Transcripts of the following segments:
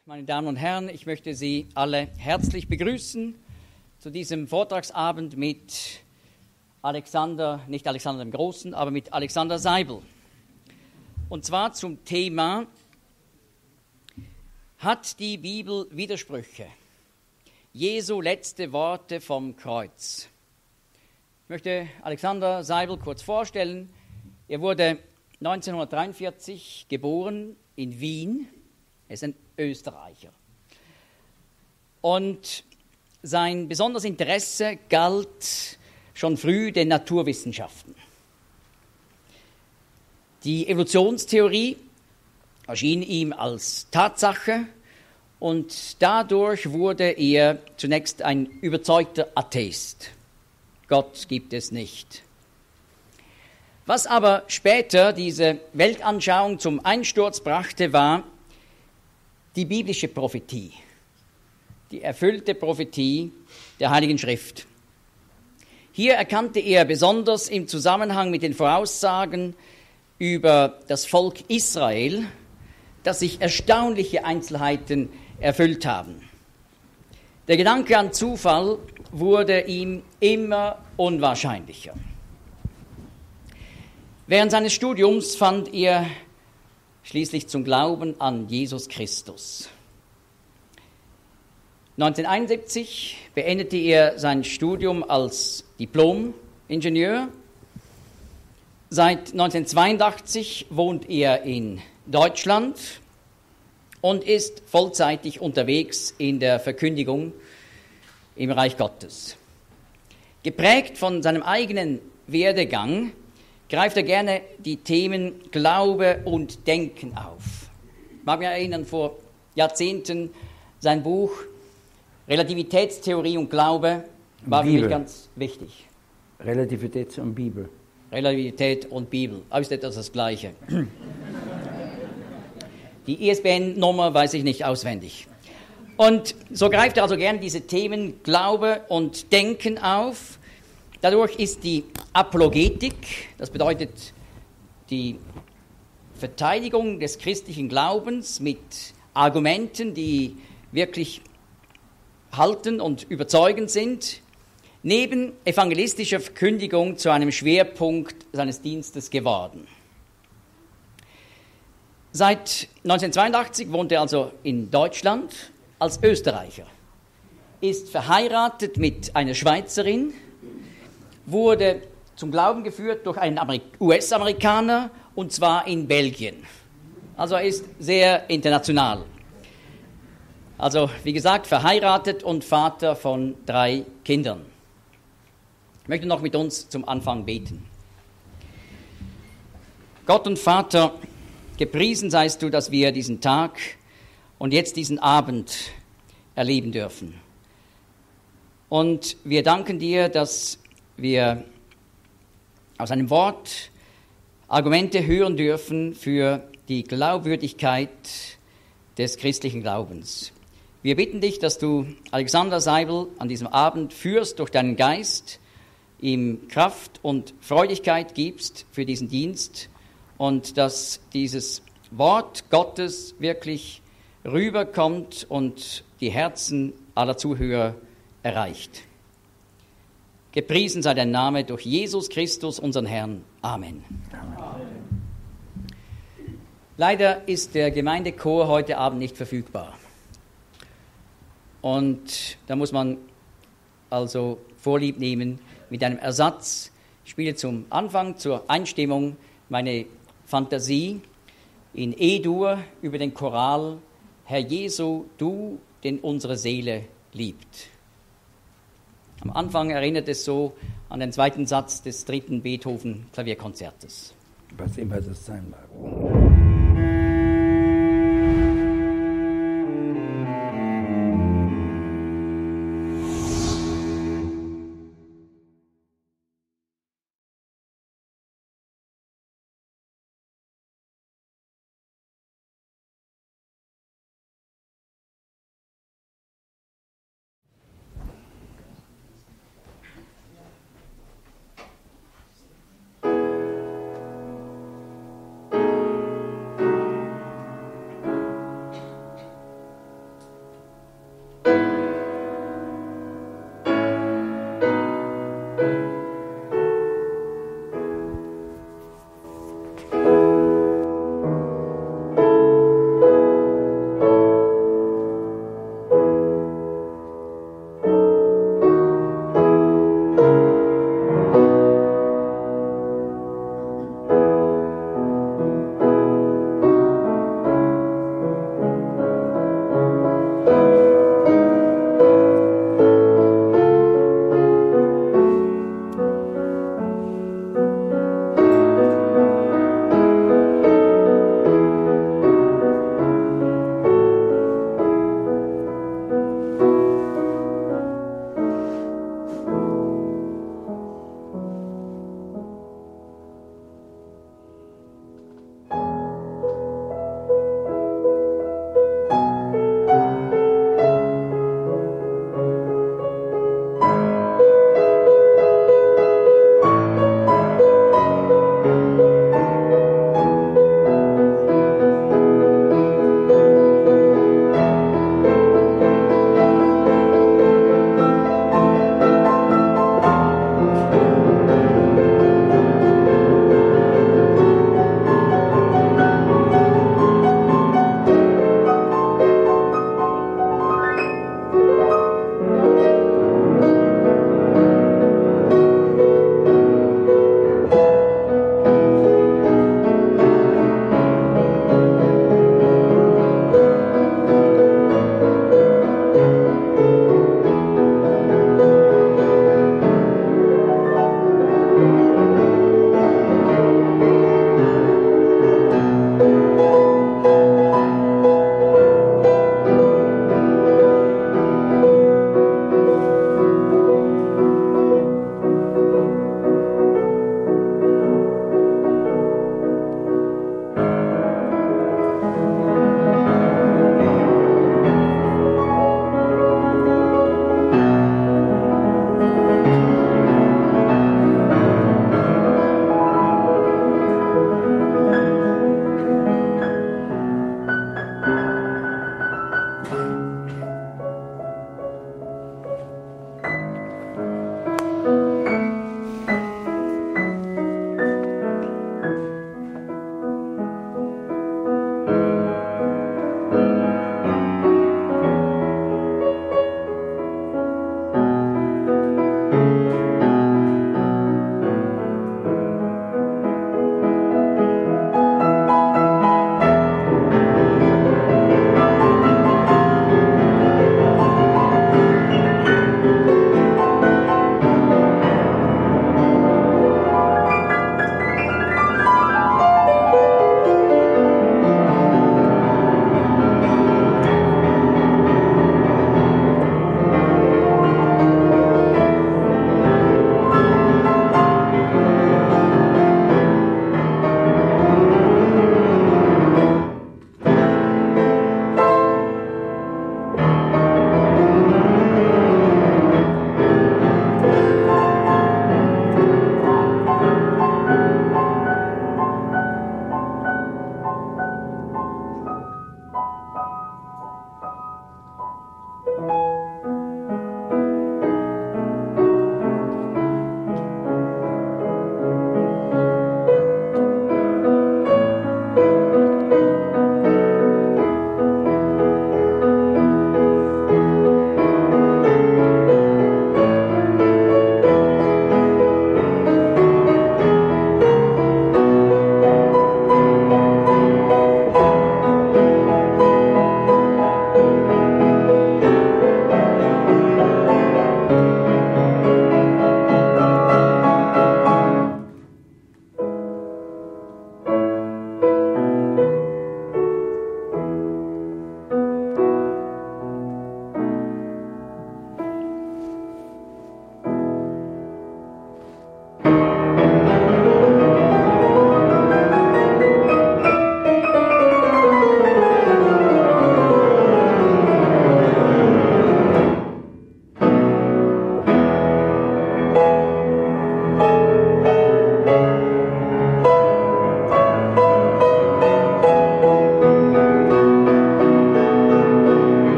Meine Damen und Herren, ich möchte Sie alle herzlich begrüßen zu diesem Vortragsabend mit Alexander, nicht Alexander dem Großen, aber mit Alexander Seibel. Und zwar zum Thema: Hat die Bibel Widersprüche? Jesu letzte Worte vom Kreuz. Ich möchte Alexander Seibel kurz vorstellen. Er wurde 1943 geboren in Wien. Er ist ein Österreicher. Und sein besonderes Interesse galt schon früh den Naturwissenschaften. Die Evolutionstheorie erschien ihm als Tatsache und dadurch wurde er zunächst ein überzeugter Atheist. Gott gibt es nicht. Was aber später diese Weltanschauung zum Einsturz brachte, war die biblische Prophetie, die erfüllte Prophetie der Heiligen Schrift. Hier erkannte er besonders im Zusammenhang mit den Voraussagen über das Volk Israel, dass sich erstaunliche Einzelheiten erfüllt haben. Der Gedanke an Zufall wurde ihm immer unwahrscheinlicher. Während seines Studiums fand er schließlich zum Glauben an Jesus Christus. 1971 beendete er sein Studium als Diplom-Ingenieur. Seit 1982 wohnt er in Deutschland und ist vollzeitig unterwegs in der Verkündigung im Reich Gottes. Geprägt von seinem eigenen Werdegang greift er gerne die Themen Glaube und Denken auf. Ich mag mich erinnern, vor Jahrzehnten sein Buch Relativitätstheorie und Glaube war für mich ganz wichtig. Relativität und Bibel. Relativität und Bibel, aber ist etwas das Gleiche. Die ISBN-Nummer weiß ich nicht auswendig. Und so greift er also gerne diese Themen Glaube und Denken auf. Dadurch ist die Apologetik, das bedeutet die Verteidigung des christlichen Glaubens mit Argumenten, die wirklich halten und überzeugend sind, neben evangelistischer Verkündigung zu einem Schwerpunkt seines Dienstes geworden. Seit 1982 wohnt er also in Deutschland als Österreicher, ist verheiratet mit einer Schweizerin, wurde zum Glauben geführt durch einen US-Amerikaner, und zwar in Belgien. Also er ist sehr international. Also wie gesagt, verheiratet und Vater von 3 Kindern. Ich möchte noch mit uns zum Anfang beten. Gott und Vater, gepriesen seist du, dass wir diesen Tag und jetzt diesen Abend erleben dürfen. Und wir danken dir, dass wir aus einem Wort Argumente hören dürfen für die Glaubwürdigkeit des christlichen Glaubens. Wir bitten dich, dass du Alexander Seibel an diesem Abend führst durch deinen Geist, ihm Kraft und Freudigkeit gibst für diesen Dienst und dass dieses Wort Gottes wirklich rüberkommt und die Herzen aller Zuhörer erreicht. Gepriesen sei dein Name durch Jesus Christus, unseren Herrn. Amen. Amen. Leider ist der Gemeindechor heute Abend nicht verfügbar. Und da muss man also Vorlieb nehmen mit einem Ersatz. Ich spiele zum Anfang, zur Einstimmung, meine Fantasie in E-Dur über den Choral Herr Jesu, du, den unsere Seele liebt. Am Anfang erinnert es so an den 2. Satz des 3. Beethoven-Klavierkonzertes. Was immer das sein mag.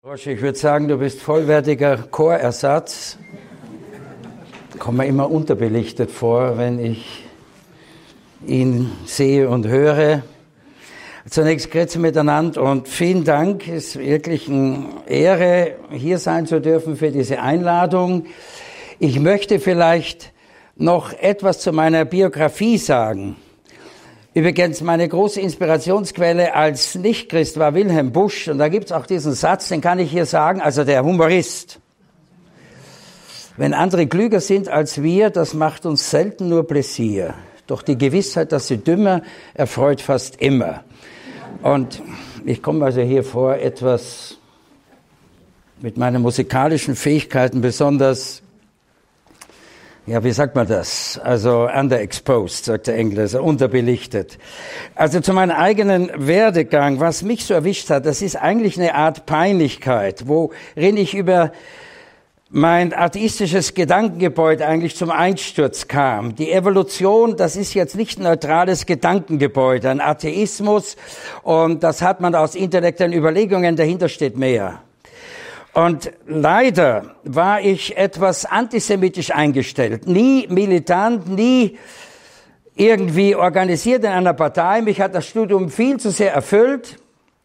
Roger, ich würde sagen, du bist vollwertiger Chorersatz. Komme mir immer unterbelichtet vor, wenn ich ihn sehe und höre. Zunächst grüezi miteinander und vielen Dank. Es ist wirklich eine Ehre, hier sein zu dürfen für diese Einladung. Ich möchte vielleicht noch etwas zu meiner Biografie sagen. Übrigens, meine große Inspirationsquelle als Nichtchrist war Wilhelm Busch. Und da gibt's auch diesen Satz, den kann ich hier sagen, also der Humorist. Wenn andere klüger sind als wir, das macht uns selten nur Pläsier. Doch die Gewissheit, dass sie dümmer, erfreut fast immer. Und ich komme also hier vor, etwas mit meinen musikalischen Fähigkeiten besonders, ja, wie sagt man das? Also underexposed, sagt der Engländer, unterbelichtet. Also zu meinem eigenen Werdegang, was mich so erwischt hat, das ist eigentlich eine Art Peinlichkeit, worin ich über mein atheistisches Gedankengebäude eigentlich zum Einsturz kam. Die Evolution, das ist jetzt nicht ein neutrales Gedankengebäude, ein Atheismus, und das hat man aus intellektuellen Überlegungen, dahinter steht mehr. Und leider war ich etwas antisemitisch eingestellt, nie militant, nie irgendwie organisiert in einer Partei. Mich hat das Studium viel zu sehr erfüllt.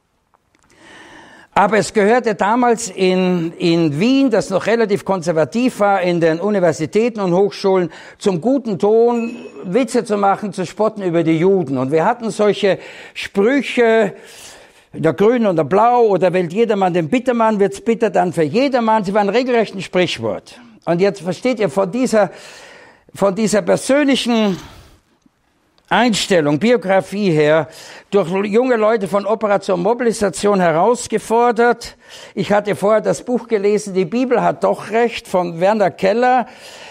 Aber es gehörte damals in Wien, das noch relativ konservativ war, in den Universitäten und Hochschulen, zum guten Ton, Witze zu machen, zu spotten über die Juden. Und wir hatten solche Sprüche, der Grün und der Blau, oder wählt jedermann den Bittermann, wird's bitter dann für jedermann. Sie waren regelrecht ein Sprichwort. Und jetzt versteht ihr, von dieser persönlichen Einstellung, Biografie her, durch junge Leute von Operation Mobilisation herausgefordert. Ich hatte vorher das Buch gelesen, Die Bibel hat doch recht, von Werner Keller.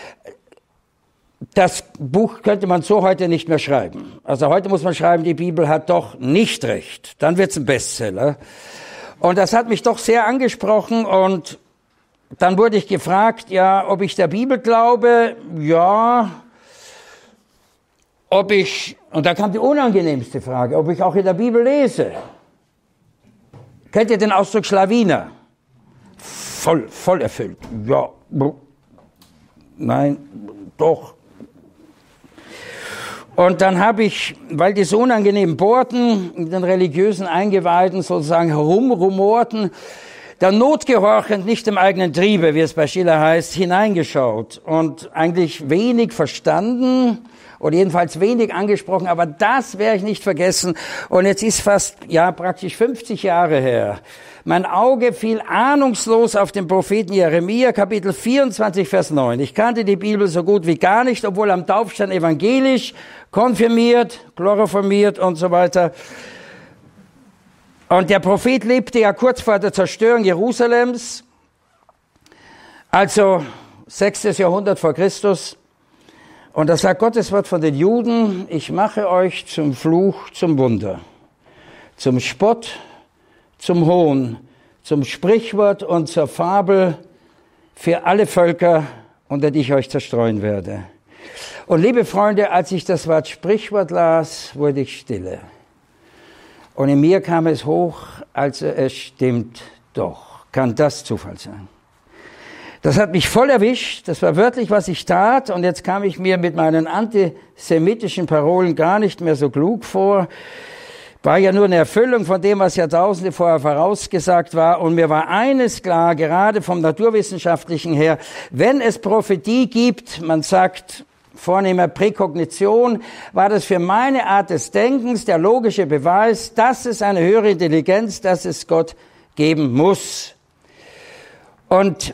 Das Buch könnte man so heute nicht mehr schreiben. Also heute muss man schreiben, die Bibel hat doch nicht recht. Dann wird's ein Bestseller. Und das hat mich doch sehr angesprochen, und dann wurde ich gefragt, ja, ob ich der Bibel glaube, ja, und da kam die unangenehmste Frage, ob ich auch in der Bibel lese. Kennt ihr den Ausdruck Schlawiner? Voll erfüllt. Ja, nein, doch. Und dann habe ich, weil die so unangenehm bohrten, in den religiösen Eingeweiden sozusagen herumrumorten, der notgehorchend, nicht im eigenen Triebe, wie es bei Schiller heißt, hineingeschaut und eigentlich wenig verstanden oder jedenfalls wenig angesprochen, aber das werde ich nicht vergessen. Und jetzt ist fast, ja, praktisch 50 Jahre her. Mein Auge fiel ahnungslos auf den Propheten Jeremia, Kapitel 24, Vers 9. Ich kannte die Bibel so gut wie gar nicht, obwohl am Taufstein evangelisch, konfirmiert, chloroformiert und so weiter. Und der Prophet lebte ja kurz vor der Zerstörung Jerusalems, also 6. Jahrhundert vor Christus. Und da sagt Gottes Wort von den Juden, ich mache euch zum Fluch, zum Wunder, zum Spott, zum Hohn, zum Sprichwort und zur Fabel für alle Völker, unter die ich euch zerstreuen werde. Und liebe Freunde, als ich das Wort Sprichwort las, wurde ich stille. Und in mir kam es hoch, also es stimmt doch. Kann das Zufall sein? Das hat mich voll erwischt, das war wörtlich, was ich tat, und jetzt kam ich mir mit meinen antisemitischen Parolen gar nicht mehr so klug vor. War ja nur eine Erfüllung von dem, was Jahrtausende vorher vorausgesagt war, und mir war eines klar, gerade vom Naturwissenschaftlichen her, wenn es Prophetie gibt, man sagt vornehmer Präkognition, war das für meine Art des Denkens der logische Beweis, dass es eine höhere Intelligenz, dass es Gott geben muss. Und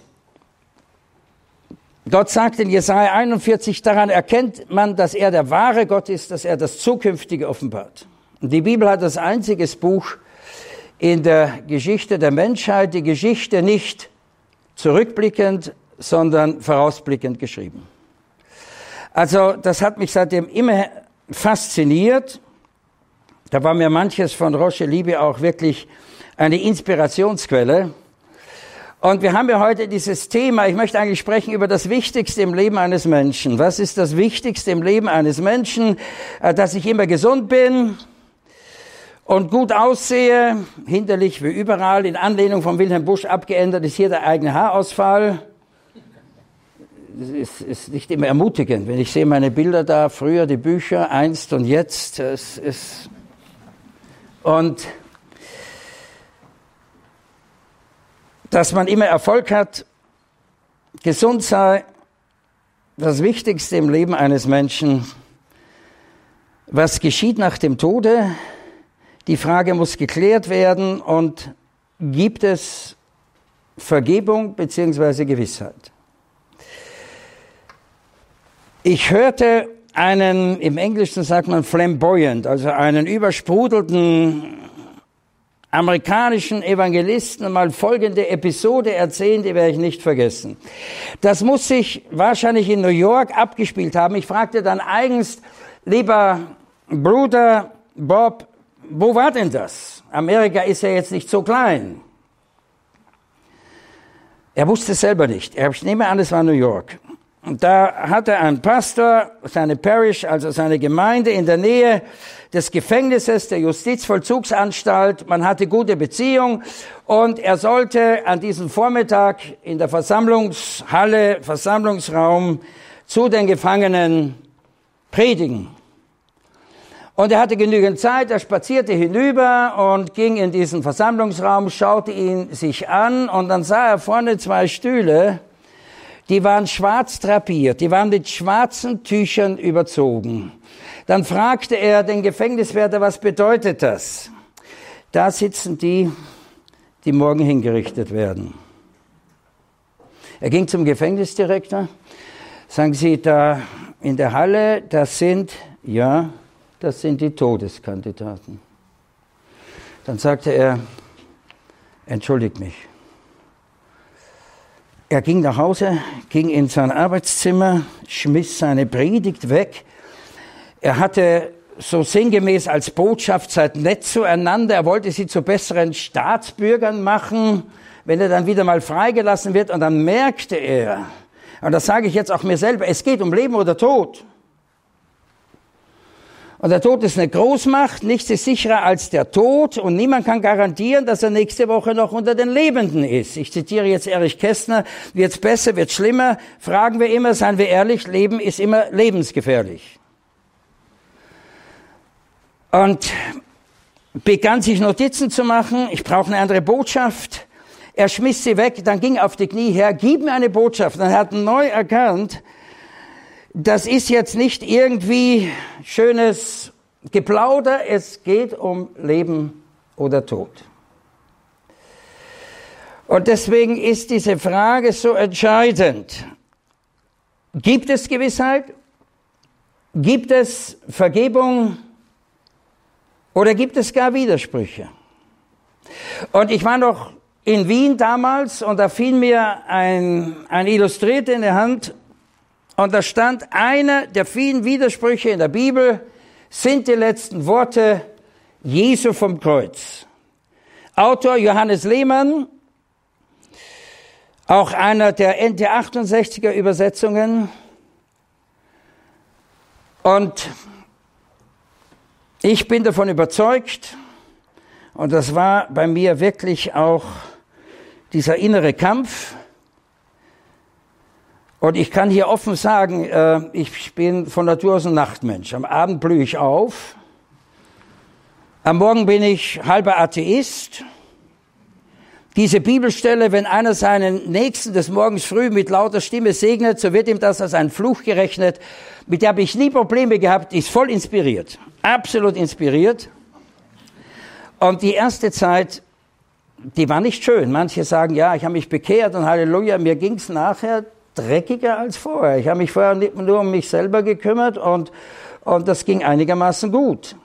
Gott sagt in Jesaja 41, daran erkennt man, dass er der wahre Gott ist, dass er das Zukünftige offenbart. Und die Bibel hat das einziges Buch in der Geschichte der Menschheit, die Geschichte nicht zurückblickend, sondern vorausblickend geschrieben. Also das hat mich seitdem immer fasziniert. Da war mir manches von Roger Libby auch wirklich eine Inspirationsquelle. Und wir haben ja heute dieses Thema, ich möchte eigentlich sprechen über das Wichtigste im Leben eines Menschen. Was ist das Wichtigste im Leben eines Menschen? Dass ich immer gesund bin und gut aussehe, hinterlich wie überall, in Anlehnung von Wilhelm Busch abgeändert, ist hier der eigene Haarausfall. Es ist nicht immer ermutigend, wenn ich sehe meine Bilder da, früher die Bücher, einst und jetzt. Und dass man immer Erfolg hat, gesund sei, das Wichtigste im Leben eines Menschen. Was geschieht nach dem Tode? Die Frage muss geklärt werden und gibt es Vergebung bzw. Gewissheit? Ich hörte einen, im Englischen sagt man flamboyant, also einen übersprudelten amerikanischen Evangelisten mal folgende Episode erzählen, die werde ich nicht vergessen. Das muss sich wahrscheinlich in New York abgespielt haben. Ich fragte dann eigens, lieber Bruder Bob, wo war denn das? Amerika ist ja jetzt nicht so klein. Er wusste es selber nicht. Ich nehme an, es war New York. Und da hatte ein Pastor seine Parish, also seine Gemeinde in der Nähe des Gefängnisses, der Justizvollzugsanstalt. Man hatte gute Beziehung und er sollte an diesem Vormittag in der Versammlungshalle, Versammlungsraum zu den Gefangenen predigen. Und er hatte genügend Zeit, er spazierte hinüber und ging in diesen Versammlungsraum, schaute ihn sich an und dann sah er vorne 2 Stühle, die waren schwarz drapiert, die waren mit schwarzen Tüchern überzogen. Dann fragte er den Gefängniswärter, was bedeutet das? Da sitzen die morgen hingerichtet werden. Er ging zum Gefängnisdirektor, sagen Sie, da in der Halle, das sind die Todeskandidaten. Dann sagte er, entschuldigt mich. Er ging nach Hause, ging in sein Arbeitszimmer, schmiss seine Predigt weg. Er hatte so sinngemäß als Botschaft, seid nett zueinander. Er wollte sie zu besseren Staatsbürgern machen, wenn er dann wieder mal freigelassen wird. Und dann merkte er, und das sage ich jetzt auch mir selber, es geht um Leben oder Tod. Und der Tod ist eine Großmacht, nichts ist sicherer als der Tod und niemand kann garantieren, dass er nächste Woche noch unter den Lebenden ist. Ich zitiere jetzt Erich Kästner, wird's besser, wird's schlimmer? Fragen wir immer, seien wir ehrlich, Leben ist immer lebensgefährlich. Und begann sich Notizen zu machen, ich brauche eine andere Botschaft. Er schmiss sie weg, dann ging auf die Knie her, gib mir eine Botschaft. Dann hat er neu erkannt, das ist jetzt nicht irgendwie schönes Geplauder, es geht um Leben oder Tod. Und deswegen ist diese Frage so entscheidend. Gibt es Gewissheit? Gibt es Vergebung? Oder gibt es gar Widersprüche? Und ich war noch in Wien damals und da fiel mir ein Illustrierte in die Hand. Und da stand, einer der vielen Widersprüche in der Bibel sind die letzten Worte Jesu vom Kreuz. Autor Johannes Lehmann, auch einer der Ente 68er Übersetzungen. Und ich bin davon überzeugt, und das war bei mir wirklich auch dieser innere Kampf. Und ich kann hier offen sagen, ich bin von Natur aus ein Nachtmensch. Am Abend blühe ich auf. Am Morgen bin ich halber Atheist. Diese Bibelstelle, wenn einer seinen Nächsten des Morgens früh mit lauter Stimme segnet, so wird ihm das als ein Fluch gerechnet. Mit der habe ich nie Probleme gehabt, ist voll inspiriert. Absolut inspiriert. Und die erste Zeit, die war nicht schön. Manche sagen, ja, ich habe mich bekehrt und Halleluja, mir ging es nachher dreckiger als vorher. Ich habe mich vorher nur um mich selber gekümmert und das ging einigermaßen gut.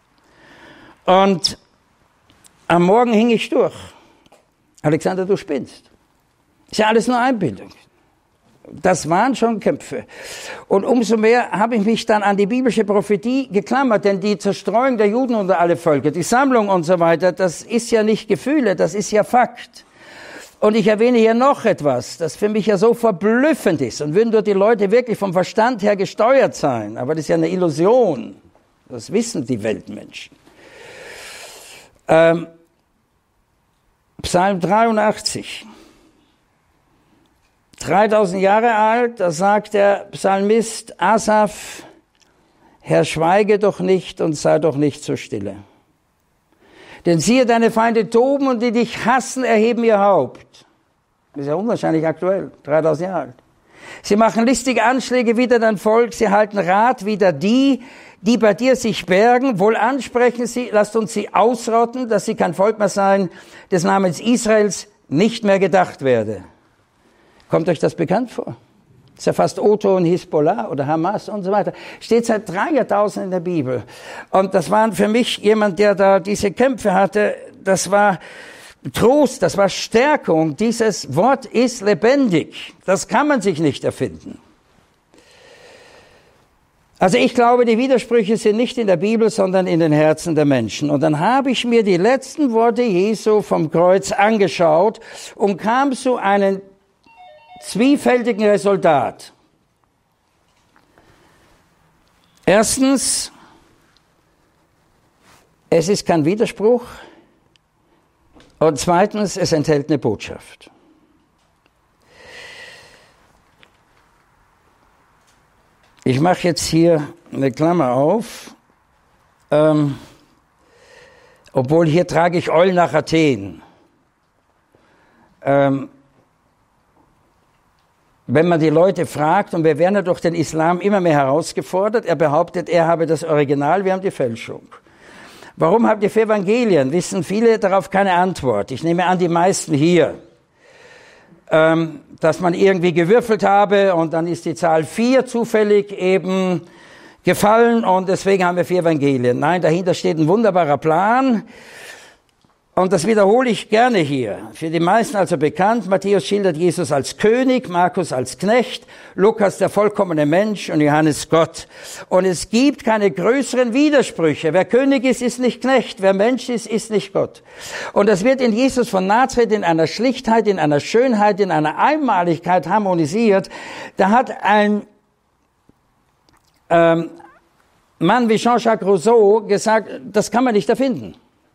Und am Morgen hing ich durch. Alexander, du spinnst. Ist ja alles nur Einbildung. Das waren schon Kämpfe. Und umso mehr habe ich mich dann an die biblische Prophetie geklammert, denn die Zerstreuung der Juden unter alle Völker, die Sammlung und so weiter, das ist ja nicht Gefühle, das ist ja Fakt. Und ich erwähne hier noch etwas, das für mich ja so verblüffend ist. Und würden dort die Leute wirklich vom Verstand her gesteuert sein. Aber das ist ja eine Illusion. Das wissen die Weltmenschen. Psalm 83. 3000 Jahre alt, da sagt der Psalmist Asaf, Herr, schweige doch nicht und sei doch nicht so stille. Denn siehe, deine Feinde toben und die dich hassen, erheben ihr Haupt. Das ist ja unwahrscheinlich aktuell, 3000 Jahre alt. Sie machen listige Anschläge wider dein Volk, sie halten Rat wider die bei dir sich bergen. Wohl ansprechen sie, lasst uns sie ausrotten, dass sie kein Volk mehr sein, des Namens Israels nicht mehr gedacht werde. Kommt euch das bekannt vor? Das ist ja fast Otto und Hisbollah oder Hamas und so weiter. Steht seit 3 Jahrtausenden in der Bibel. Und das war für mich jemand, der da diese Kämpfe hatte. Das war Trost, das war Stärkung. Dieses Wort ist lebendig. Das kann man sich nicht erfinden. Also ich glaube, die Widersprüche sind nicht in der Bibel, sondern in den Herzen der Menschen. Und dann habe ich mir die letzten Worte Jesu vom Kreuz angeschaut und kam zu einem zwiefältigen Resultat. Erstens, es ist kein Widerspruch. Und zweitens, es enthält eine Botschaft. Ich mache jetzt hier eine Klammer auf. Obwohl hier trage ich Eulen nach Athen. Wenn man die Leute fragt, und wir werden ja durch den Islam immer mehr herausgefordert, er behauptet, er habe das Original, wir haben die Fälschung. Warum habt ihr 4 Evangelien? Wissen viele darauf keine Antwort. Ich nehme an, die meisten hier. Dass man irgendwie gewürfelt habe und dann ist die Zahl 4 zufällig eben gefallen und deswegen haben wir 4 Evangelien. Nein, dahinter steht ein wunderbarer Plan. Und das wiederhole ich gerne hier. Für die meisten also bekannt. Matthäus schildert Jesus als König, Markus als Knecht, Lukas der vollkommene Mensch und Johannes Gott. Und es gibt keine größeren Widersprüche. Wer König ist, ist nicht Knecht. Wer Mensch ist, ist nicht Gott. Und das wird in Jesus von Nazareth in einer Schlichtheit, in einer Schönheit, in einer Einmaligkeit harmonisiert. Da hat ein Mann wie Jean-Jacques Rousseau gesagt, das kann man nicht erfinden.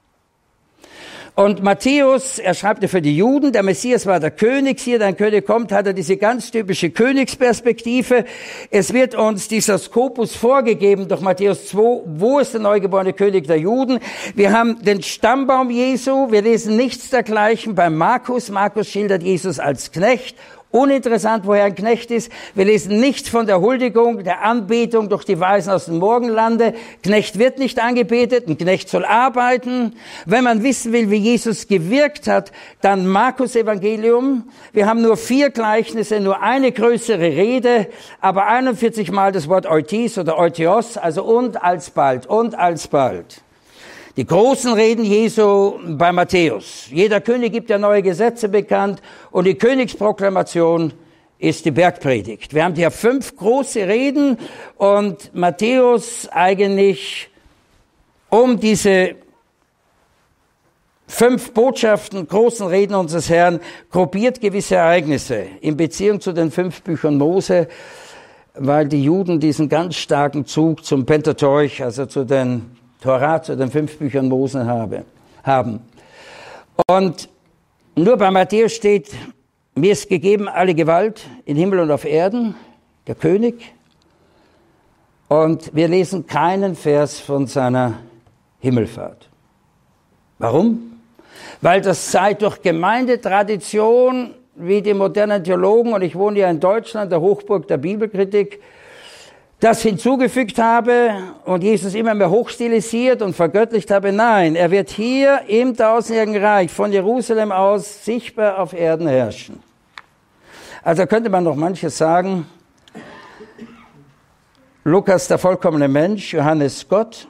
Und Matthäus, er schreibt ja für die Juden, der Messias war der König, siehe, dein König kommt, hat er diese ganz typische Königsperspektive. Es wird uns dieser Skopus vorgegeben durch Matthäus 2, wo ist der neugeborene König der Juden? Wir haben den Stammbaum Jesu, wir lesen nichts dergleichen bei Markus. Markus schildert Jesus als Knecht. Uninteressant, woher ein Knecht ist. Wir lesen nichts von der Huldigung, der Anbetung durch die Weisen aus dem Morgenlande. Knecht wird nicht angebetet, ein Knecht soll arbeiten. Wenn man wissen will, wie Jesus gewirkt hat, dann Markus Evangelium. Wir haben nur 4 Gleichnisse, nur eine größere Rede, aber 41 Mal das Wort Eutis oder Eutheos, also und alsbald, und alsbald. Die großen Reden Jesu bei Matthäus. Jeder König gibt ja neue Gesetze bekannt und die Königsproklamation ist die Bergpredigt. Wir haben hier 5 große Reden und Matthäus eigentlich um diese 5 Botschaften, großen Reden unseres Herrn, gruppiert gewisse Ereignisse in Beziehung zu den 5 Büchern Mose, weil die Juden diesen ganz starken Zug zum Pentateuch, also zu den Torah, zu den 5 Büchern Mose haben. Und nur bei Matthäus steht, mir ist gegeben alle Gewalt in Himmel und auf Erden, der König. Und wir lesen keinen Vers von seiner Himmelfahrt. Warum? Weil das sei durch Gemeindetradition, wie die modernen Theologen, und ich wohne ja in Deutschland, der Hochburg der Bibelkritik, das hinzugefügt habe und Jesus immer mehr hochstilisiert und vergöttlicht habe. Nein, er wird hier im tausendjährigen Reich von Jerusalem aus sichtbar auf Erden herrschen. Also könnte man noch manches sagen. Lukas der vollkommene Mensch, Johannes Gott.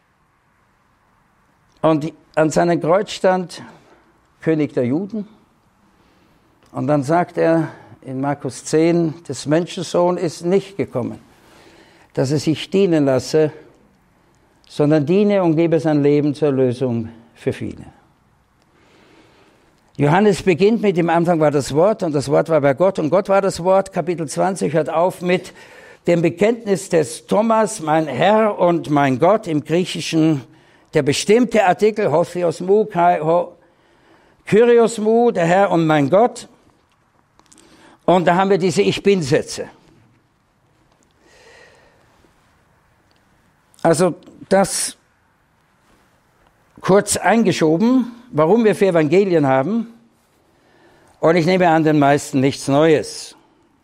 Und an seinem Kreuz stand König der Juden. Und dann sagt er in Markus 10, des Menschensohn ist nicht gekommen, dass er sich dienen lasse, sondern diene und gebe sein Leben zur Erlösung für viele. Johannes beginnt mit, im Anfang war das Wort und das Wort war bei Gott und Gott war das Wort. Kapitel 20 hört auf mit dem Bekenntnis des Thomas, mein Herr und mein Gott, im Griechischen der bestimmte Artikel, Hotheos mu, Kyrios mu, der Herr und mein Gott. Und da haben wir diese Ich-Bin-Sätze. Also das kurz eingeschoben, warum wir 4 Evangelien haben. Und ich nehme an den meisten nichts Neues.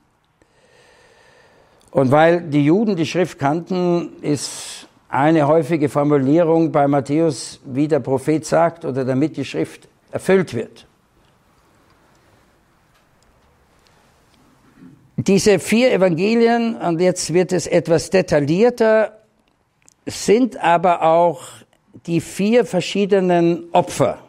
Und weil die Juden die Schrift kannten, ist eine häufige Formulierung bei Matthäus, wie der Prophet sagt, oder damit die Schrift erfüllt wird. Diese 4 Evangelien, und jetzt wird es etwas detaillierter, sind aber auch die 4 verschiedenen Opfer.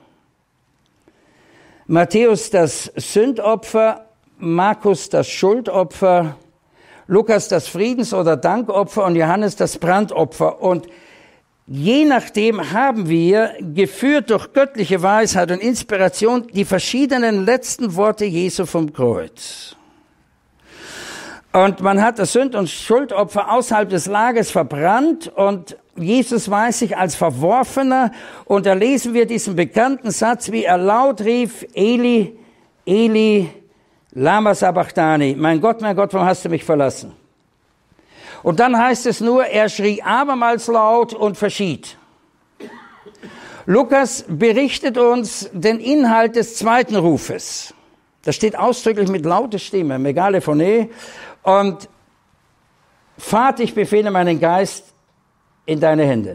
Matthäus das Sündopfer, Markus das Schuldopfer, Lukas das Friedens- oder Dankopfer und Johannes das Brandopfer. Und je nachdem haben wir, geführt durch göttliche Weisheit und Inspiration, die verschiedenen letzten Worte Jesu vom Kreuz. Und man hat das Sünd- und Schuldopfer außerhalb des Lagers verbrannt und Jesus weiß sich als Verworfener. Und da lesen wir diesen bekannten Satz, wie er laut rief, Eli, Eli, lama sabachthani, mein Gott, warum hast du mich verlassen? Und dann heißt es nur, er schrie abermals laut und verschied. Lukas berichtet uns den Inhalt des zweiten Rufes. Das steht ausdrücklich mit lauter Stimme, Megalephone. Und Vater, ich befehle meinen Geist in deine Hände.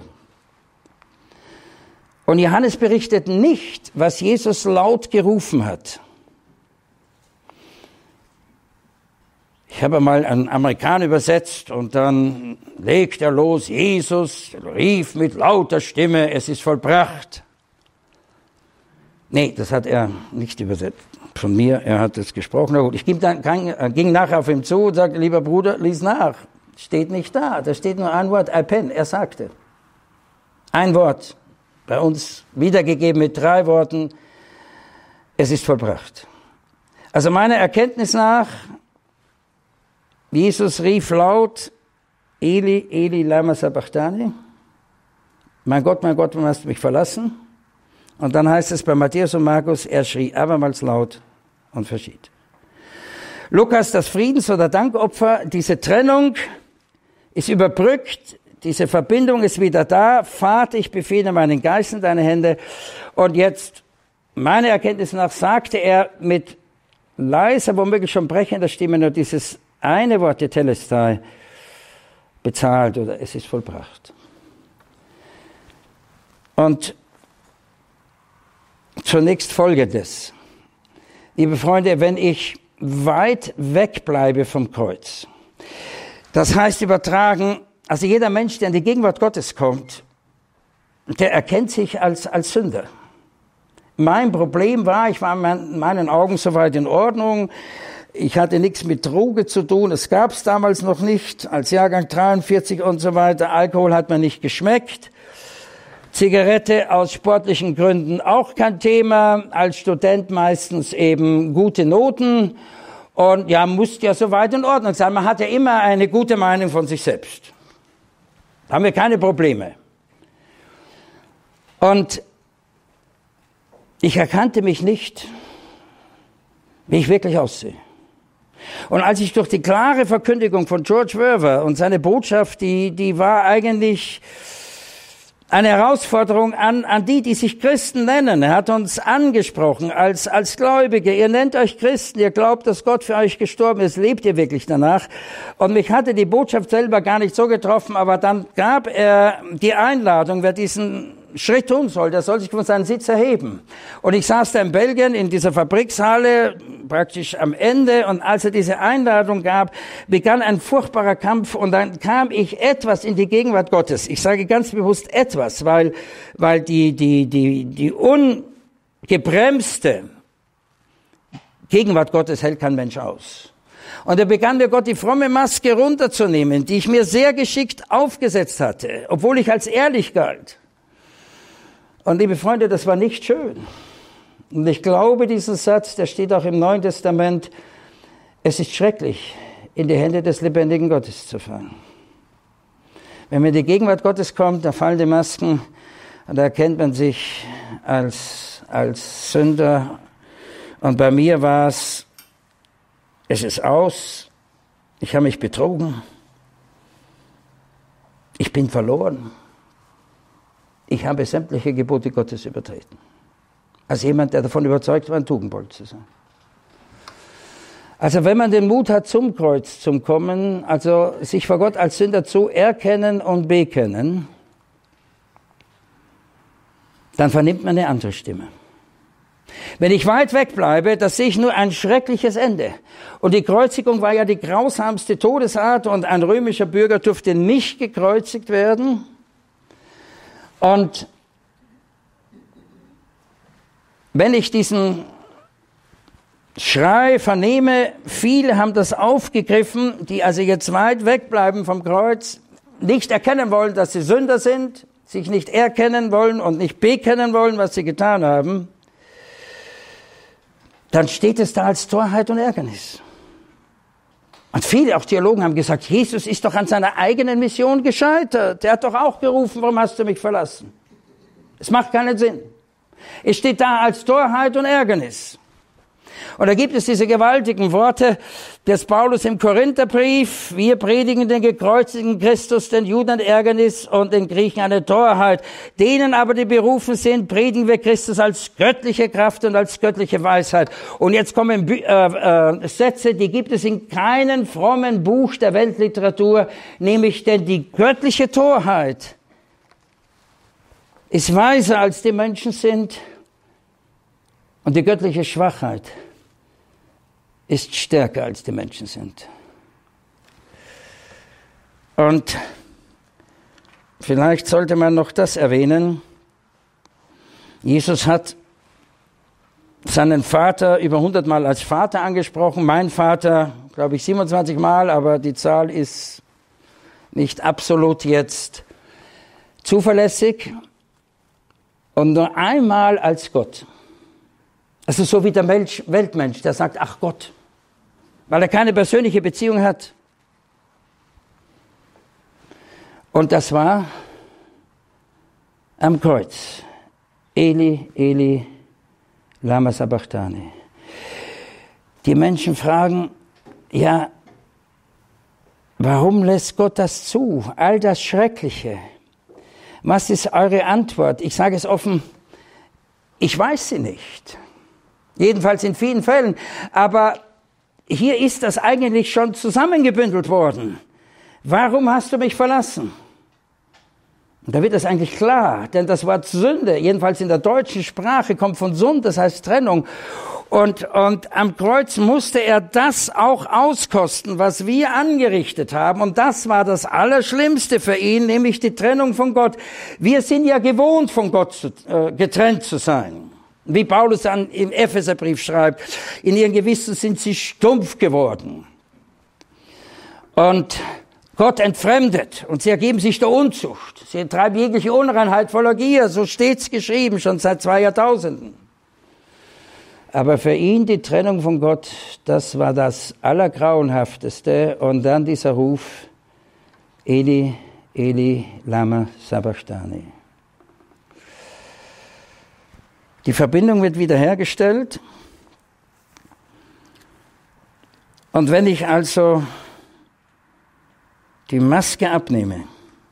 Und Johannes berichtet nicht, was Jesus laut gerufen hat. Ich habe mal einen Amerikaner übersetzt und dann legt er los, Jesus rief mit lauter Stimme, es ist vollbracht. Nee, das hat er nicht übersetzt von mir, er hat es gesprochen. Na gut, ich ging nachher auf ihn zu und sagte, lieber Bruder, lies nach. Steht nicht da steht nur ein Wort, Apen, er sagte. Ein Wort, bei uns wiedergegeben mit 3 Worten, es ist vollbracht. Also meiner Erkenntnis nach, Jesus rief laut, Eli, Eli, lama sabachthani, mein Gott, warum hast du mich verlassen? Und dann heißt es bei Matthäus und Markus, er schrie abermals laut und verschied. Lukas, das Friedens- oder Dankopfer, diese Trennung ist überbrückt, diese Verbindung ist wieder da. Vater, ich befehle meinen Geist in deine Hände. Und jetzt, meiner Erkenntnis nach, sagte er mit leiser, womöglich schon brechender Stimme nur dieses eine Wort, Tetelestai, bezahlt oder es ist vollbracht. Und zunächst Folgendes. Liebe Freunde, wenn ich weit weg bleibe vom Kreuz, das heißt übertragen, also jeder Mensch, der in die Gegenwart Gottes kommt, der erkennt sich als Sünder. Mein Problem war, ich war in meinen Augen soweit in Ordnung, ich hatte nichts mit Droge zu tun, es gab es damals noch nicht, als Jahrgang 43 und so weiter, Alkohol hat mir nicht geschmeckt. Zigarette aus sportlichen Gründen auch kein Thema, als Student meistens eben gute Noten und ja, musste ja soweit in Ordnung sein. Man hat ja immer eine gute Meinung von sich selbst. Da haben wir keine Probleme. Und ich erkannte mich nicht, wie ich wirklich aussehe. Und als ich durch die klare Verkündigung von George Verwer und seine Botschaft, die war eigentlich eine Herausforderung an die sich Christen nennen. Er hat uns angesprochen als Gläubige. Ihr nennt euch Christen, ihr glaubt, dass Gott für euch gestorben ist. Lebt ihr wirklich danach? Und mich hatte die Botschaft selber gar nicht so getroffen, aber dann gab er die Einladung, wer diesen Schritt tun soll, der soll sich von seinem Sitz erheben. Und ich saß da in Belgien in dieser Fabrikshalle, praktisch am Ende, und als er diese Einladung gab, begann ein furchtbarer Kampf und dann kam ich etwas in die Gegenwart Gottes. Ich sage ganz bewusst etwas, weil die ungebremste Gegenwart Gottes hält kein Mensch aus. Und da begann mir Gott die fromme Maske runterzunehmen, die ich mir sehr geschickt aufgesetzt hatte, obwohl ich als ehrlich galt. Und liebe Freunde, das war nicht schön. Und ich glaube, diesen Satz, der steht auch im Neuen Testament, es ist schrecklich, in die Hände des lebendigen Gottes zu fallen. Wenn man in die Gegenwart Gottes kommt, da fallen die Masken Und da erkennt man sich als Sünder. Und bei mir war es ist aus, ich habe mich betrogen, ich bin verloren, ich habe sämtliche Gebote Gottes übertreten. Als jemand, der davon überzeugt war, ein Tugendbold zu sein. Also wenn man den Mut hat, zum Kreuz zu kommen, also sich vor Gott als Sünder zu erkennen und bekennen, dann vernimmt man eine andere Stimme. Wenn ich weit weg bleibe, das sehe ich nur ein schreckliches Ende. Und die Kreuzigung war ja die grausamste Todesart und ein römischer Bürger durfte nicht gekreuzigt werden. Und wenn ich diesen Schrei vernehme, viele haben das aufgegriffen, die also jetzt weit wegbleiben vom Kreuz, nicht erkennen wollen, dass sie Sünder sind, sich nicht erkennen wollen und nicht bekennen wollen, was sie getan haben, dann steht es da als Torheit und Ärgernis. Und viele, auch Theologen, haben gesagt, Jesus ist doch an seiner eigenen Mission gescheitert. Der hat doch auch gerufen, warum hast du mich verlassen? Es macht keinen Sinn. Es steht da als Torheit und Ärgernis. Und da gibt es diese gewaltigen Worte des Paulus im Korintherbrief. Wir predigen den gekreuzigten Christus, den Juden Ärgernis und den Griechen eine Torheit. Denen aber, die berufen sind, predigen wir Christus als göttliche Kraft und als göttliche Weisheit. Und jetzt kommen Sätze, die gibt es in keinem frommen Buch der Weltliteratur, nämlich denn die göttliche Torheit ist weiser als die Menschen sind und die göttliche Schwachheit ist stärker als die Menschen sind. Und vielleicht sollte man noch das erwähnen. Jesus hat seinen Vater über 100 Mal als Vater angesprochen. Mein Vater, glaube ich, 27 Mal, aber die Zahl ist nicht absolut jetzt zuverlässig. Und nur einmal als Gott. Also so wie der Weltmensch, der sagt, ach Gott, weil er keine persönliche Beziehung hat. Und das war am Kreuz. Eli, Eli, lama sabachthani. Die Menschen fragen, ja, warum lässt Gott das zu? All das Schreckliche. Was ist eure Antwort? Ich sage es offen, ich weiß sie nicht. Jedenfalls in vielen Fällen. Aber hier ist das eigentlich schon zusammengebündelt worden. Warum hast du mich verlassen? Und da wird das eigentlich klar, denn das Wort Sünde, jedenfalls in der deutschen Sprache, kommt von Sund, das heißt Trennung. Und am Kreuz musste er das auch auskosten, was wir angerichtet haben. Und das war das Allerschlimmste für ihn, nämlich die Trennung von Gott. Wir sind ja gewohnt, von Gott getrennt zu sein. Wie Paulus dann im Epheserbrief schreibt, in ihren Gewissen sind sie stumpf geworden. Und Gott entfremdet und sie ergeben sich der Unzucht. Sie treiben jegliche Unreinheit voller Gier, so steht's geschrieben, schon seit 2 Jahrtausenden. Aber für ihn die Trennung von Gott, das war das Allergrauenhafteste. Und dann dieser Ruf, Eli, Eli, lama sabachthani. Die Verbindung wird wiederhergestellt. Und wenn ich also die Maske abnehme,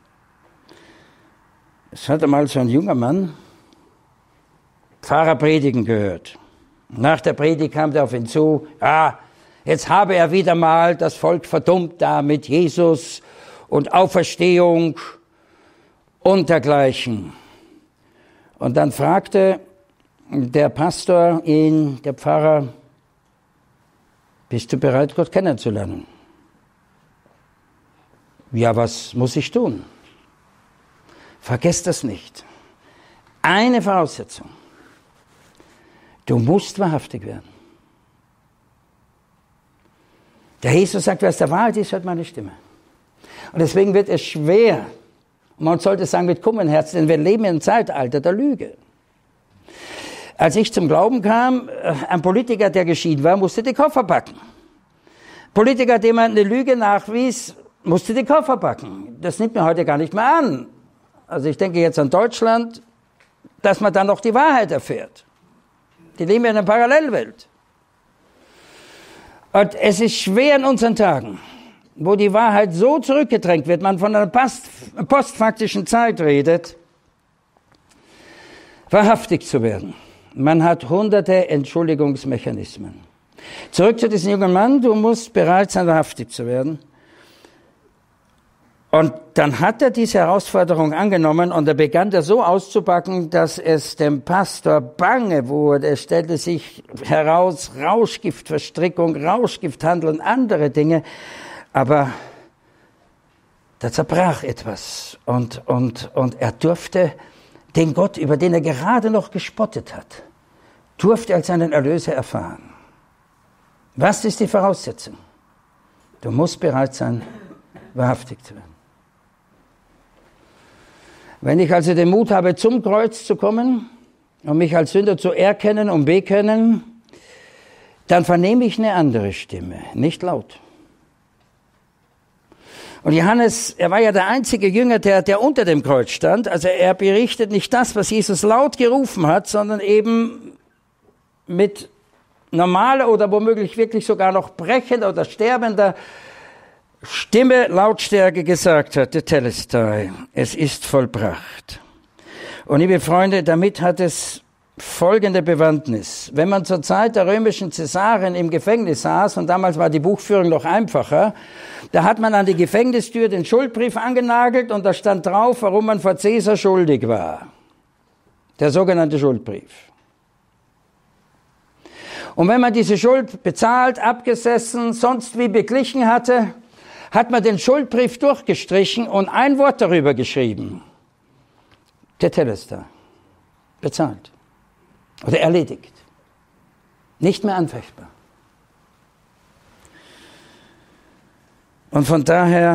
es hat einmal so ein junger Mann Pfarrer predigen gehört. Nach der Predigt kam der auf ihn zu, jetzt habe er wieder mal das Volk verdummt da mit Jesus und Auferstehung und dergleichen. Und dann fragte der Pastor ihn, der Pfarrer, bist du bereit, Gott kennenzulernen? Ja, was muss ich tun? Vergesst das nicht. Eine Voraussetzung. Du musst wahrhaftig werden. Der Jesus sagt, wer aus der Wahrheit ist, hört meine Stimme. Und deswegen wird es schwer. Und man sollte sagen, mit Kummer im Herzen, denn wir leben im Zeitalter der Lüge. Als ich zum Glauben kam, ein Politiker, der geschieden war, musste die Koffer packen. Politiker, dem man eine Lüge nachwies, musste die Koffer packen. Das nimmt man heute gar nicht mehr an. Also ich denke jetzt an Deutschland, dass man dann noch die Wahrheit erfährt. Die leben in einer Parallelwelt. Und es ist schwer in unseren Tagen, wo die Wahrheit so zurückgedrängt wird, man von einer postfaktischen Zeit redet, wahrhaftig zu werden. Man hat hunderte Entschuldigungsmechanismen. Zurück zu diesem jungen Mann, du musst bereit sein, wahrhaftig zu werden. Und dann hat er diese Herausforderung angenommen und er begann das so auszupacken, dass es dem Pastor bange wurde. Es stellte sich heraus, Rauschgiftverstrickung, Rauschgifthandel und andere Dinge. Aber da zerbrach etwas und er durfte den Gott, über den er gerade noch gespottet hat, durfte als seinen Erlöser erfahren. Was ist die Voraussetzung? Du musst bereit sein, wahrhaftig zu werden. Wenn ich also den Mut habe, zum Kreuz zu kommen und mich als Sünder zu erkennen und bekennen, dann vernehme ich eine andere Stimme, nicht laut. Und Johannes, er war ja der einzige Jünger, der unter dem Kreuz stand. Also er berichtet nicht das, was Jesus laut gerufen hat, sondern eben mit normaler oder womöglich wirklich sogar noch brechender oder sterbender Stimme, Lautstärke gesagt hat, Tetelestai, es ist vollbracht. Und liebe Freunde, damit hat es folgende Bewandtnis. Wenn man zur Zeit der römischen Cäsaren im Gefängnis saß, und damals war die Buchführung noch einfacher, da hat man an die Gefängnistür den Schuldbrief angenagelt und da stand drauf, warum man vor Cäsar schuldig war. Der sogenannte Schuldbrief. Und wenn man diese Schuld bezahlt, abgesessen, sonst wie beglichen hatte, hat man den Schuldbrief durchgestrichen und ein Wort darüber geschrieben. Tetelestai. Bezahlt. Oder erledigt. Nicht mehr anfechtbar. Und von daher,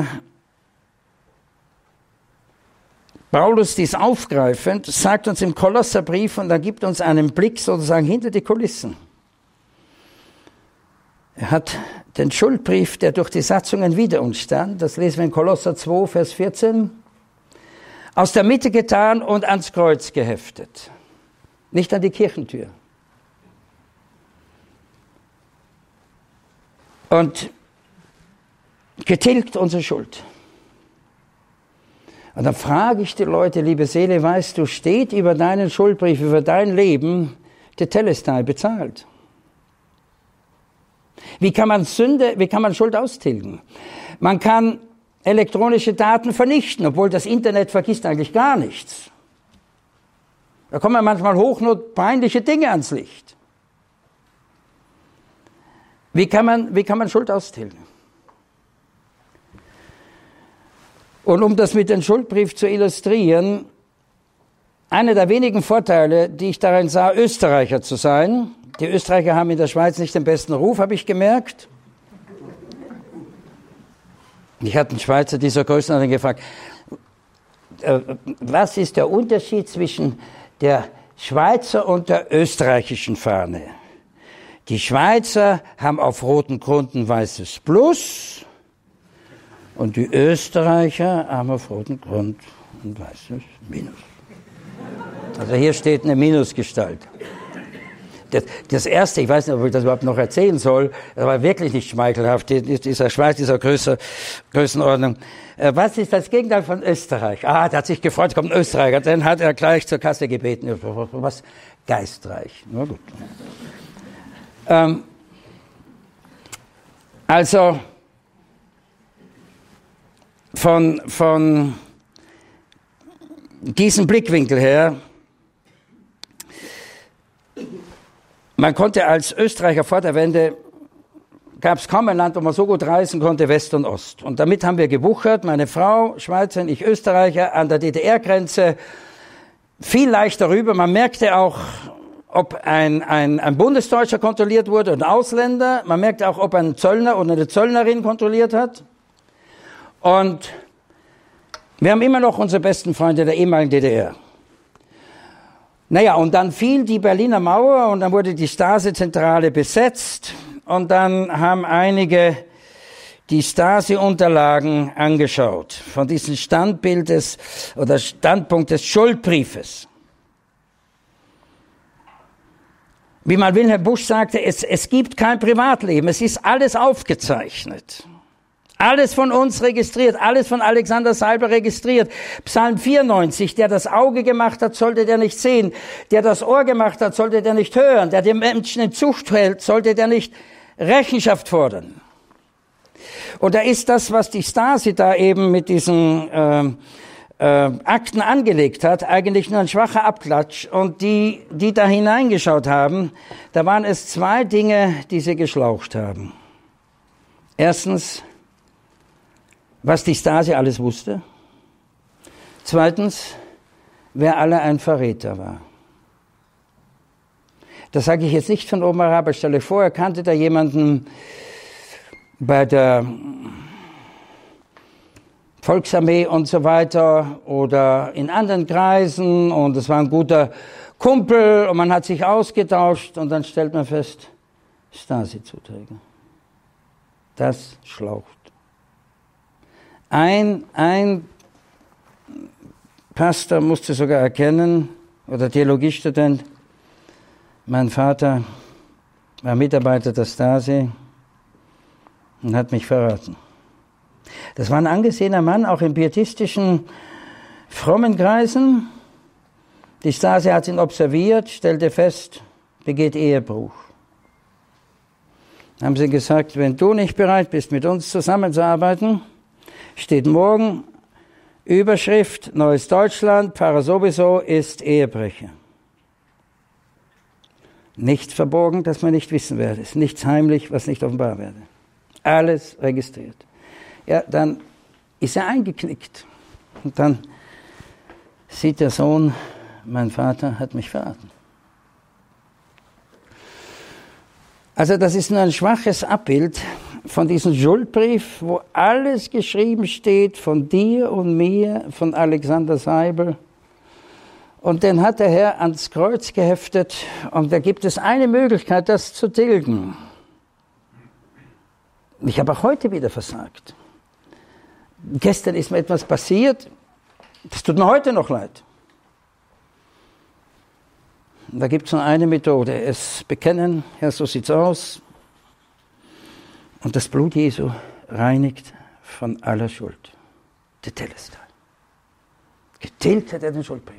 Paulus dies aufgreifend, sagt uns im Kolosserbrief und er gibt uns einen Blick sozusagen hinter die Kulissen. Er hat den Schuldbrief, der durch die Satzungen wider uns stand, das lesen wir in Kolosser 2, Vers 14, aus der Mitte getan und ans Kreuz geheftet. Nicht an die Kirchentür. Und getilgt unsere Schuld. Und dann frage ich die Leute, liebe Seele, weißt du, steht über deinen Schuldbrief, über dein Leben, Tetelestai bezahlt. Wie kann man Schuld austilgen? Man kann elektronische Daten vernichten, obwohl das Internet vergisst eigentlich gar nichts. Da kommen manchmal hochnotpeinliche Dinge ans Licht. Wie kann man Schuld austilgen? Und um das mit dem Schuldbrief zu illustrieren, einer der wenigen Vorteile, die ich darin sah, Österreicher zu sein. Die Österreicher haben in der Schweiz nicht den besten Ruf, habe ich gemerkt. Ich hatte einen Schweizer dieser Größenordnung gefragt, was ist der Unterschied zwischen der Schweizer und der österreichischen Fahne? Die Schweizer haben auf rotem Grund ein weißes Plus und die Österreicher haben auf rotem Grund ein weißes Minus. Also hier steht eine Minusgestalt. Das Erste, ich weiß nicht, ob ich das überhaupt noch erzählen soll, das war wirklich nicht schmeichelhaft, dieser Schweiz, dieser Größenordnung. Was ist das Gegenteil von Österreich? Der hat sich gefreut, kommt ein Österreicher, dann hat er gleich zur Kasse gebeten. Was? Geistreich. Na gut. Also, von diesem Blickwinkel her, man konnte als Österreicher vor der Wende, gab es kaum ein Land, wo man so gut reisen konnte, West und Ost. Und damit haben wir gewuchert, meine Frau, Schweizerin, ich Österreicher, an der DDR-Grenze, viel leichter rüber. Man merkte auch, ob ein Bundesdeutscher kontrolliert wurde und ein Ausländer. Man merkte auch, ob ein Zöllner oder eine Zöllnerin kontrolliert hat. Und wir haben immer noch unsere besten Freunde der ehemaligen DDR. Naja, und dann fiel die Berliner Mauer und dann wurde die Stasi-Zentrale besetzt und dann haben einige die Stasi-Unterlagen angeschaut von diesem Standpunkt des Schuldbriefes. Wie mal Wilhelm Busch sagte, es gibt kein Privatleben, es ist alles aufgezeichnet. Alles von uns registriert, alles von Alexander Seibel registriert. Psalm 94, der das Auge gemacht hat, sollte der nicht sehen. Der das Ohr gemacht hat, sollte der nicht hören. Der den Menschen in Zucht hält, sollte der nicht Rechenschaft fordern. Und da ist das, was die Stasi da eben mit diesen Akten angelegt hat, eigentlich nur ein schwacher Abklatsch. Und die da hineingeschaut haben, da waren es zwei Dinge, die sie geschlaucht haben. Erstens, was die Stasi alles wusste. Zweitens, wer alle ein Verräter war. Das sage ich jetzt nicht von oben herab. Ich stelle vor, er kannte da jemanden bei der Volksarmee und so weiter oder in anderen Kreisen und es war ein guter Kumpel und man hat sich ausgetauscht und dann stellt man fest, Stasi-Zuträger. Das schlaucht. Ein Pastor musste sogar erkennen, oder Theologiestudent, mein Vater war Mitarbeiter der Stasi und hat mich verraten. Das war ein angesehener Mann, auch in pietistischen, frommen Kreisen. Die Stasi hat ihn observiert, stellte fest, begeht Ehebruch. Haben sie gesagt, wenn du nicht bereit bist, mit uns zusammenzuarbeiten, steht morgen Überschrift, Neues Deutschland, Pfarrer sowieso ist Ehebrecher. Nichts verborgen, das man nicht wissen werde. Nichts heimlich, was nicht offenbar werde. Alles registriert. Ja, dann ist er eingeknickt. Und dann sieht der Sohn, mein Vater hat mich verraten. Also das ist nur ein schwaches Abbild von diesem Schuldbrief, wo alles geschrieben steht von dir und mir, von Alexander Seibel. Und den hat der Herr ans Kreuz geheftet. Und da gibt es eine Möglichkeit, das zu tilgen. Ich habe auch heute wieder versagt. Gestern ist mir etwas passiert, das tut mir heute noch leid. Und da gibt es nur eine Methode, es bekennen, Herr, so sieht's aus. Und das Blut Jesu reinigt von aller Schuld. Tetelestai. Getilgt hat er den Schuldbrief.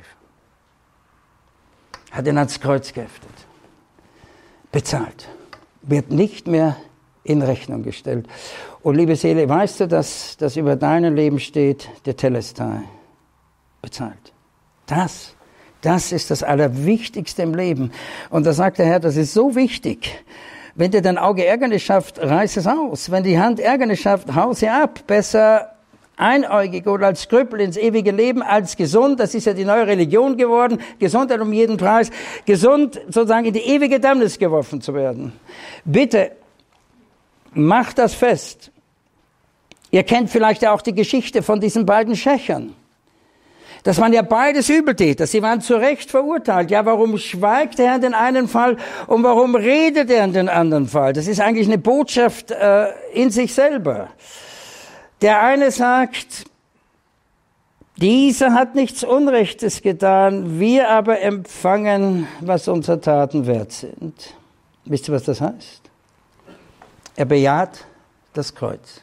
Hat ihn ans Kreuz geheftet. Bezahlt. Wird nicht mehr in Rechnung gestellt. Und liebe Seele, weißt du, dass das über deinem Leben steht, Tetelestai. Bezahlt. Das ist das Allerwichtigste im Leben. Und da sagt der Herr, das ist so wichtig. Wenn dir dein Auge Ärgernis schafft, reiß es aus. Wenn die Hand Ärgernis schafft, hau sie ab. Besser einäugig oder als Krüppel ins ewige Leben als gesund. Das ist ja die neue Religion geworden. Gesundheit um jeden Preis. Gesund sozusagen in die ewige Dammnis geworfen zu werden. Bitte, macht das fest. Ihr kennt vielleicht ja auch die Geschichte von diesen beiden Schächern. Das waren ja beides Übeltäter. Sie waren zu Recht verurteilt. Ja, warum schweigt er in den einen Fall und warum redet er in den anderen Fall? Das ist eigentlich eine Botschaft in sich selber. Der eine sagt, dieser hat nichts Unrechtes getan, wir aber empfangen, was unsere Taten wert sind. Wisst ihr, was das heißt? Er bejaht das Kreuz.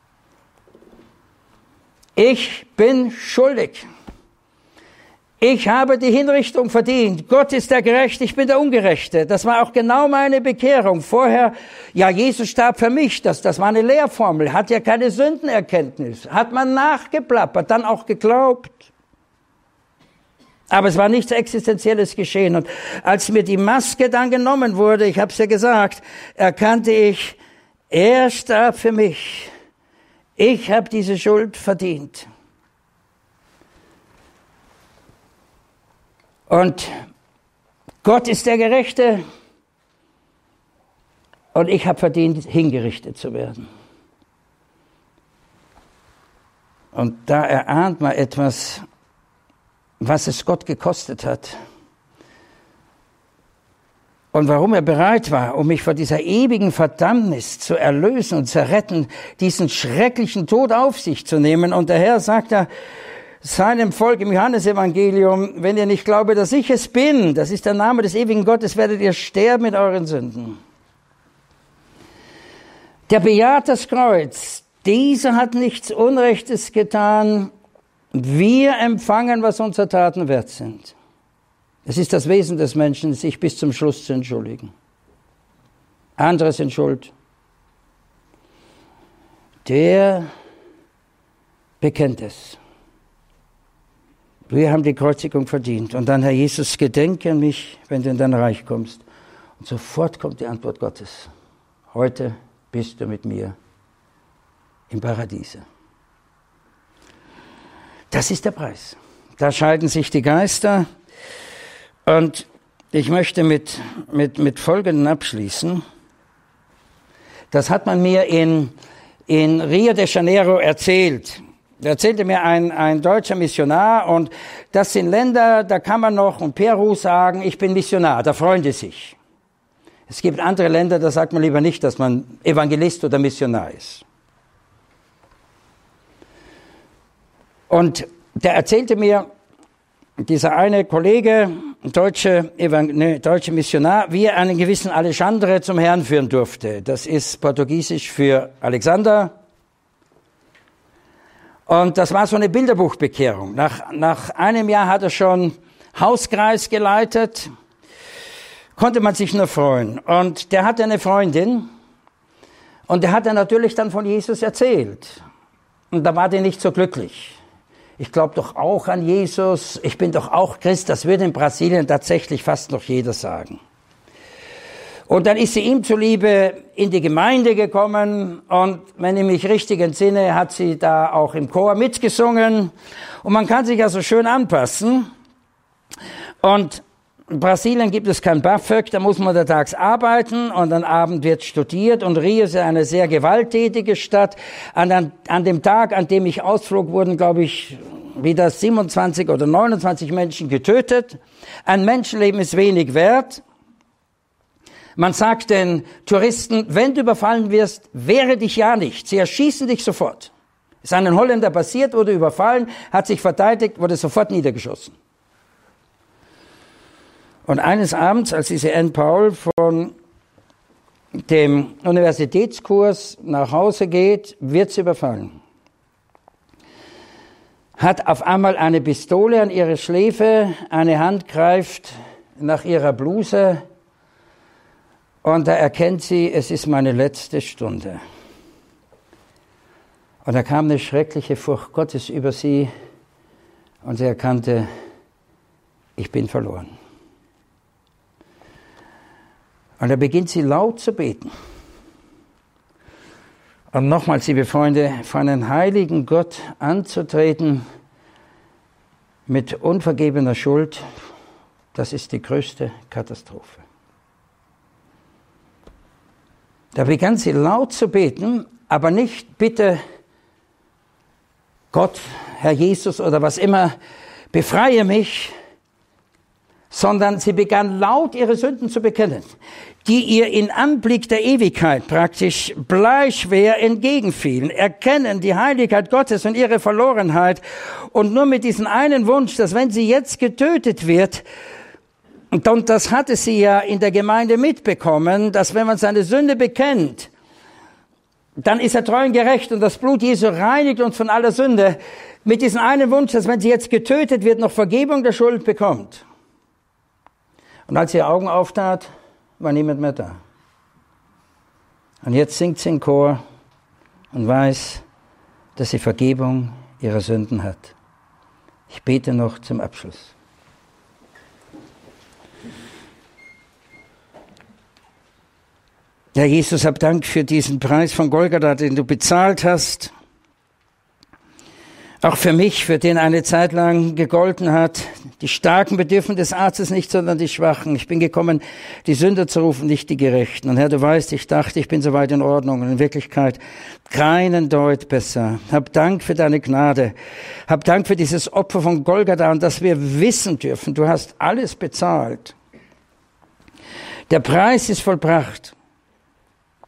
Ich bin schuldig. Ich habe die Hinrichtung verdient. Gott ist der Gerechte, ich bin der Ungerechte. Das war auch genau meine Bekehrung. Vorher, ja, Jesus starb für mich. Das war eine Lehrformel. Hat ja keine Sündenerkenntnis. Hat man nachgeplappert, dann auch geglaubt. Aber es war nichts Existenzielles geschehen. Und als mir die Maske dann genommen wurde, ich habe es ja gesagt, erkannte ich, er starb für mich. Ich habe diese Schuld verdient. Und Gott ist der Gerechte und ich habe verdient, hingerichtet zu werden. Und da erahnt man etwas, was es Gott gekostet hat. Und warum er bereit war, um mich vor dieser ewigen Verdammnis zu erlösen und zu retten, diesen schrecklichen Tod auf sich zu nehmen. Und der Herr sagt da, seinem Volk im Johannesevangelium, wenn ihr nicht glaubt, dass ich es bin, das ist der Name des ewigen Gottes, werdet ihr sterben mit euren Sünden. Der bejaht das Kreuz. Dieser hat nichts Unrechtes getan. Wir empfangen, was unsere Taten wert sind. Es ist das Wesen des Menschen, sich bis zum Schluss zu entschuldigen. Andere sind schuld. Der bekennt es. Wir haben die Kreuzigung verdient. Und dann, Herr Jesus, gedenke an mich, wenn du in dein Reich kommst. Und sofort kommt die Antwort Gottes. Heute bist du mit mir im Paradiese. Das ist der Preis. Da scheiden sich die Geister. Und ich möchte mit Folgendem abschließen. Das hat man mir in Rio de Janeiro erzählt. Da erzählte mir ein deutscher Missionar, und das sind Länder, da kann man noch in Peru sagen, ich bin Missionar, da freuen die sich. Es gibt andere Länder, da sagt man lieber nicht, dass man Evangelist oder Missionar ist. Und der erzählte mir, dieser eine Kollege, deutsche Missionar, wie er einen gewissen Alexandre zum Herrn führen durfte. Das ist Portugiesisch für Alexander. Und das war so eine Bilderbuchbekehrung. Nach einem Jahr hat er schon Hauskreis geleitet, konnte man sich nur freuen. Und der hatte eine Freundin, und der hat er natürlich dann von Jesus erzählt. Und da war der nicht so glücklich. Ich glaube doch auch an Jesus, ich bin doch auch Christ, das würde in Brasilien tatsächlich fast noch jeder sagen. Und dann ist sie ihm zuliebe in die Gemeinde gekommen, und wenn ich mich richtig entsinne, hat sie da auch im Chor mitgesungen, und man kann sich also schön anpassen. Und in Brasilien gibt es kein BAföG, da muss man tags arbeiten und am Abend wird studiert, und Rio ist eine sehr gewalttätige Stadt. An dem Tag, an dem ich ausflog, wurden, glaube ich, wieder 27 oder 29 Menschen getötet. Ein Menschenleben ist wenig wert. Man sagt den Touristen, wenn du überfallen wirst, wehre dich ja nicht. Sie erschießen dich sofort. Ist einem Holländer passiert, wurde überfallen, hat sich verteidigt, wurde sofort niedergeschossen. Und eines Abends, als diese Anne Paul von dem Universitätskurs nach Hause geht, wird sie überfallen. Hat auf einmal eine Pistole an ihre Schläfe, eine Hand greift nach ihrer Bluse, und da erkennt sie, es ist meine letzte Stunde. Und da kam eine schreckliche Furcht Gottes über sie, und sie erkannte, ich bin verloren. Und da beginnt sie laut zu beten. Und nochmals, liebe Freunde, vor einen heiligen Gott anzutreten mit unvergebener Schuld, das ist die größte Katastrophe. Da begann sie laut zu beten, aber nicht, bitte Gott, Herr Jesus oder was immer, befreie mich, sondern sie begann laut ihre Sünden zu bekennen, die ihr in Anblick der Ewigkeit praktisch bleischwer entgegenfielen, erkennen die Heiligkeit Gottes und ihre Verlorenheit, und nur mit diesem einen Wunsch, dass wenn sie jetzt getötet wird, und das hatte sie ja in der Gemeinde mitbekommen, dass wenn man seine Sünde bekennt, dann ist er treu und gerecht, und das Blut Jesu reinigt uns von aller Sünde, mit diesem einen Wunsch, dass wenn sie jetzt getötet wird, noch Vergebung der Schuld bekommt. Und als sie ihre Augen auftat, war niemand mehr da. Und jetzt singt sie im Chor und weiß, dass sie Vergebung ihrer Sünden hat. Ich bete noch zum Abschluss. Ja, Jesus, hab Dank für diesen Preis von Golgatha, den du bezahlt hast. Auch für mich, für den eine Zeit lang gegolten hat. Die Starken bedürfen des Arztes nicht, sondern die Schwachen. Ich bin gekommen, die Sünder zu rufen, nicht die Gerechten. Und Herr, du weißt, ich dachte, ich bin soweit in Ordnung. Und in Wirklichkeit keinen Deut besser. Hab Dank für deine Gnade. Hab Dank für dieses Opfer von Golgatha, und dass wir wissen dürfen, du hast alles bezahlt. Der Preis ist vollbracht.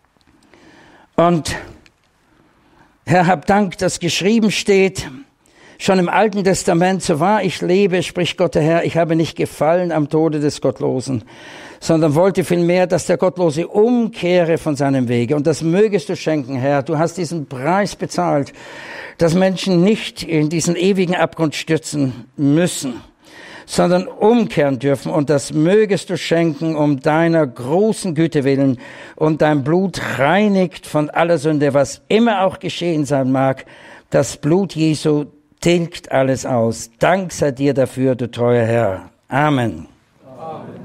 Und Herr, hab Dank, dass geschrieben steht, Schon im Alten Testament, so wahr ich lebe, spricht Gott der Herr, ich habe nicht gefallen am Tode des Gottlosen, sondern wollte vielmehr, dass der Gottlose umkehre von seinem Wege. Und das mögest du schenken, Herr. Du hast diesen Preis bezahlt, dass Menschen nicht in diesen ewigen Abgrund stürzen müssen, sondern umkehren dürfen. Und das mögest du schenken um deiner großen Güte willen. Und dein Blut reinigt von aller Sünde, was immer auch geschehen sein mag. Das Blut Jesu tilgt alles aus. Dank sei dir dafür, du treuer Herr. Amen. Amen.